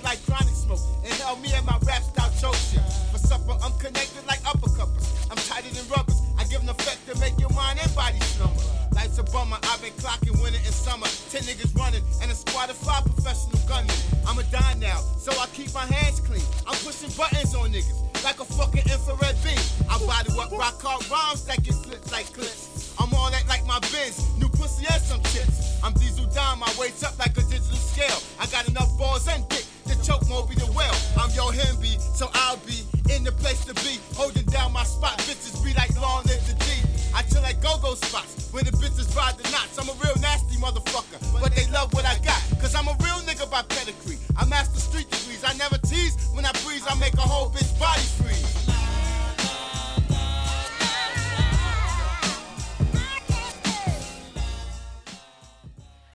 like chronic smoke. Inhale me and my rap style choke shit. For supper, I'm connected like uppercuppers. I'm tighter than rubbers. I give an effect to make your mind and body slumber. Life's a bummer, I've been clocking winter and summer. 10 niggas running and a squad of 5 professional gunmen. I'm a die now, so I keep my hands clean. I'm pushing buttons on niggas like a fucking infrared beam. I bottle up rock hard rhymes that get flipped like clips. I'm all that like my Benz, new pussy and some chips. I'm diesel down, my weight's up like a digital scale. I got enough balls and dick to choke Moby the whale. I'm Yo Hemby, so I'll be in the place to be. Holding down my spot, bitches be like long live the G. I chill like go-go spots where the bitches ride the knots. I'm a real nasty motherfucker, but they love what I got.